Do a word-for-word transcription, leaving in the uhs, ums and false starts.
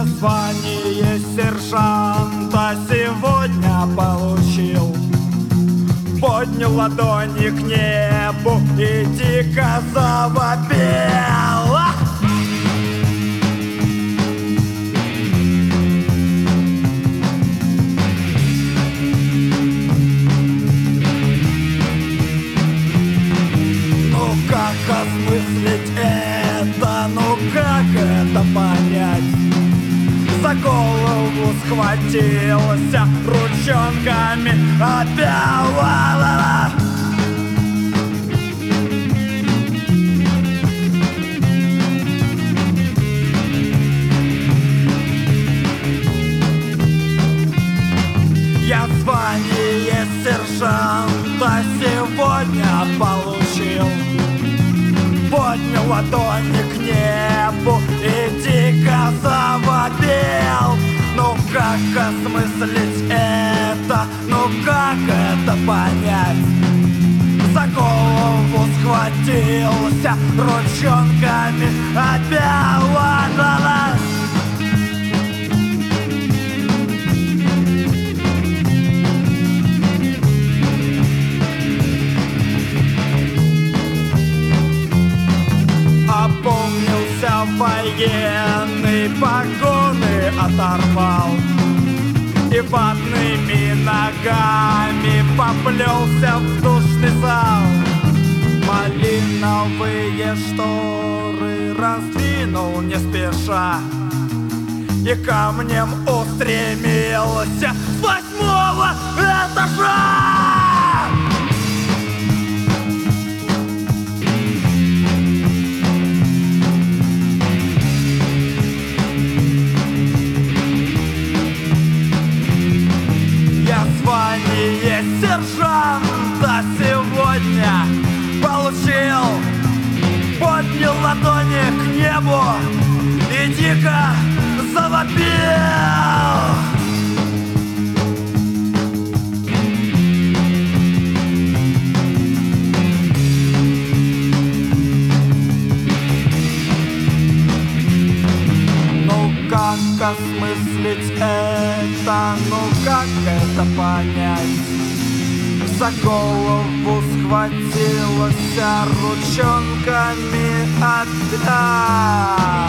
Я звание сержанта сегодня получил. Поднял ладони к небу и дико завопил. Ну как осмыслить это, ну как это понять? За голову схватился ручонками опять. Я звание сержанта сегодня получил. Поднял ладони к небу и дико завопил. Ну как осмыслить это, ну как это понять? За голову схватился ручонками опять. Опомнился военный, погоны оторвал и ватными ногами поплелся в душный зал. Малиновые шторы раздвинул не спеша и камнем устремился с восьмого этажа. Звание сержанта сегодня получил. Поднял ладони к небу и дико завопил. Ну как осмыслить это, ну как это понять? За голову схватилась ручонками опять.